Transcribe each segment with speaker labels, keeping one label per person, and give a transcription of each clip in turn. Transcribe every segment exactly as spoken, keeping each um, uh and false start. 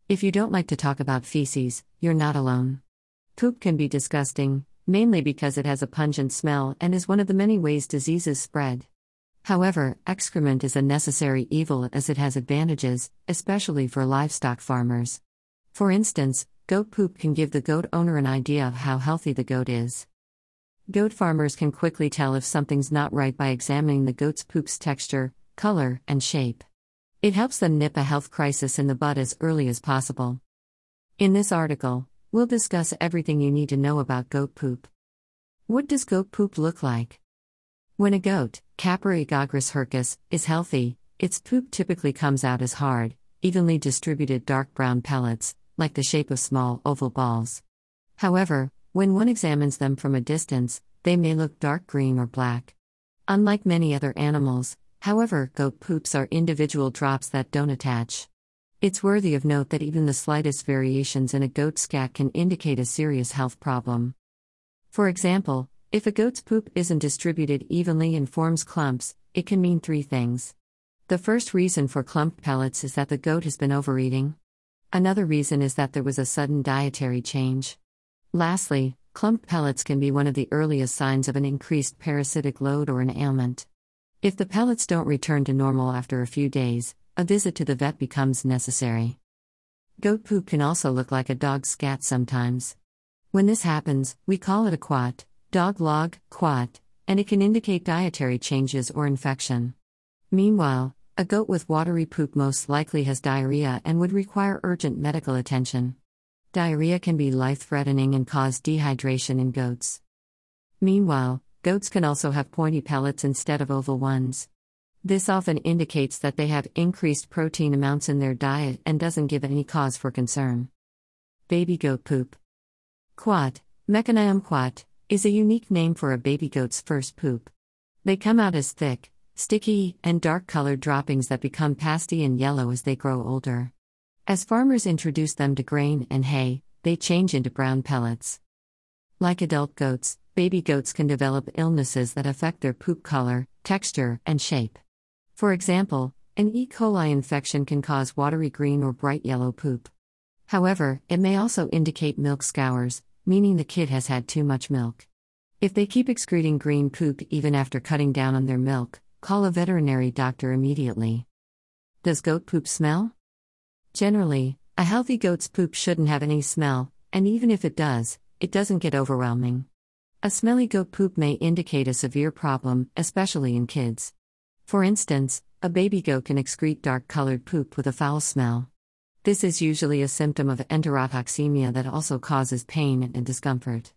Speaker 1: If you don't like to talk about feces, you're not alone. Poop can be disgusting, mainly because it has a pungent smell and is one of the many ways diseases spread. However, excrement is a necessary evil as it has advantages, especially for livestock farmers. For instance, goat poop can give the goat owner an idea of how healthy the goat is. Goat farmers can quickly tell if something's not right by examining the goat's poop's texture, color, and shape. It helps them nip a health crisis in the bud as early as possible. In this article, we'll discuss everything you need to know about goat poop. What does goat poop look like? When a goat, Capra egagris hircus, is healthy, its poop typically comes out as hard, evenly distributed dark brown pellets, like the shape of small oval balls. However, when one examines them from a distance, they may look dark green or black. Unlike many other animals, however, goat poops are individual drops that don't attach. It's worthy of note that even the slightest variations in a goat's scat can indicate a serious health problem. For example, if a goat's poop isn't distributed evenly and forms clumps, it can mean three things. The first reason for clumped pellets is that the goat has been overeating. Another reason is that there was a sudden dietary change. Lastly, clumped pellets can be one of the earliest signs of an increased parasitic load or an ailment. If the pellets don't return to normal after a few days, a visit to the vet becomes necessary. Goat poop can also look like a dog's scat sometimes. When this happens, we call it a quat, dog log, quat, and it can indicate dietary changes or infection. Meanwhile, a goat with watery poop most likely has diarrhea and would require urgent medical attention. Diarrhea can be life-threatening and cause dehydration in goats. Meanwhile, goats can also have pointy pellets instead of oval ones. This often indicates that they have increased protein amounts in their diet and doesn't give any cause for concern. Baby goat poop. Quat, Meconium quat, is a unique name for a baby goat's first poop. They come out as thick, sticky, and dark-colored droppings that become pasty and yellow as they grow older. As farmers introduce them to grain and hay, they change into brown pellets. Like adult goats, baby goats can develop illnesses that affect their poop color, texture, and shape. For example, an E. coli infection can cause watery green or bright yellow poop. However, it may also indicate milk scours, meaning the kid has had too much milk. If they keep excreting green poop even after cutting down on their milk, call a veterinary doctor immediately. Does goat poop smell? Generally, a healthy goat's poop shouldn't have any smell, and even if it does, it doesn't get overwhelming. A smelly goat poop may indicate a severe problem, especially in kids. For instance, a baby goat can excrete dark-colored poop with a foul smell. This is usually a symptom of enterotoxemia that also causes pain and discomfort.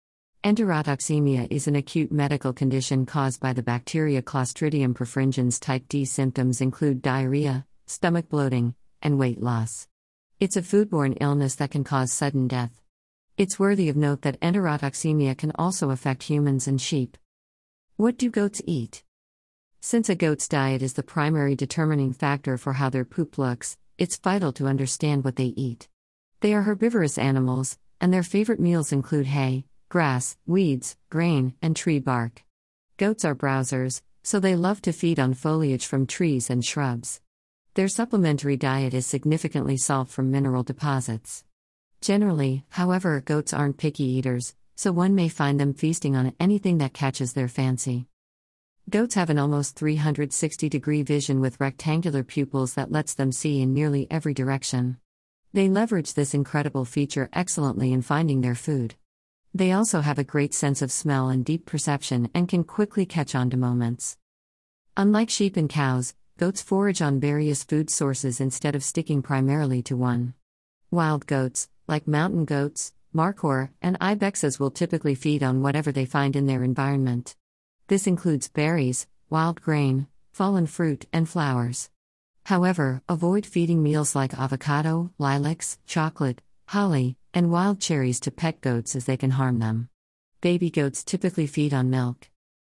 Speaker 1: Enterotoxemia is an acute medical condition caused by the bacteria Clostridium perfringens type D. Symptoms include diarrhea, stomach bloating, and weight loss. It's a foodborne illness that can cause sudden death. It's worthy of note that enterotoxemia can also affect humans and sheep. What do goats eat? Since a goat's diet is the primary determining factor for how their poop looks, it's vital to understand what they eat. They are herbivorous animals, and their favorite meals include hay, grass, weeds, grain, and tree bark. Goats are browsers, so they love to feed on foliage from trees and shrubs. Their supplementary diet is significantly salt from mineral deposits. Generally, however, goats aren't picky eaters, so one may find them feasting on anything that catches their fancy. Goats have an almost three hundred sixty degree vision with rectangular pupils that lets them see in nearly every direction. They leverage this incredible feature excellently in finding their food. They also have a great sense of smell and deep perception and can quickly catch on to moments. Unlike sheep and cows, goats forage on various food sources instead of sticking primarily to one. Wild goats, like mountain goats, markhor, and ibexes will typically feed on whatever they find in their environment. This includes berries, wild grain, fallen fruit, and flowers. However, avoid feeding meals like avocado, lilacs, chocolate, holly, and wild cherries to pet goats as they can harm them. Baby goats typically feed on milk.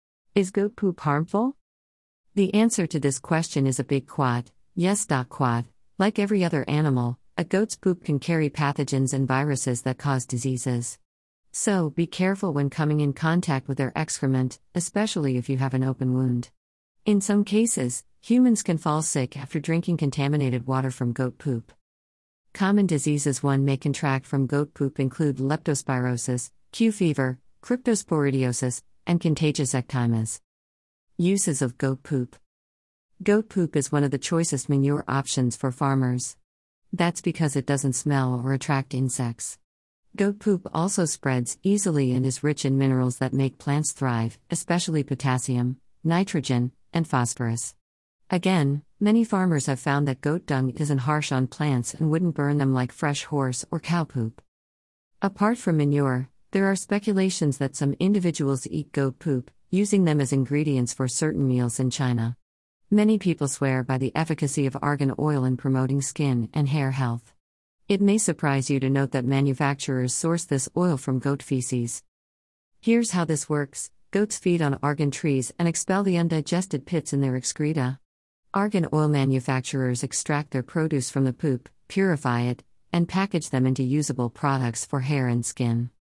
Speaker 1: Is goat poop harmful? The answer to this question is a big quad, yes. Quad. Like every other animal, a goat's poop can carry pathogens and viruses that cause diseases. So, be careful when coming in contact with their excrement, especially if you have an open wound. In some cases, humans can fall sick after drinking contaminated water from goat poop. Common diseases one may contract from goat poop include leptospirosis, Q fever, cryptosporidiosis, and contagious ecthymas. Uses of goat poop. Goat poop is one of the choicest manure options for farmers. That's because it doesn't smell or attract insects. Goat poop also spreads easily and is rich in minerals that make plants thrive, especially potassium, nitrogen, and phosphorus. Again, many farmers have found that goat dung isn't harsh on plants and wouldn't burn them like fresh horse or cow poop. Apart from manure, there are speculations that some individuals eat goat poop, using them as ingredients for certain meals in China. Many people swear by the efficacy of argan oil in promoting skin and hair health. It may surprise you to note that manufacturers source this oil from goat feces. Here's how this works. Goats feed on argan trees and expel the undigested pits in their excreta. Argan oil manufacturers extract their produce from the poop, purify it, and package them into usable products for hair and skin.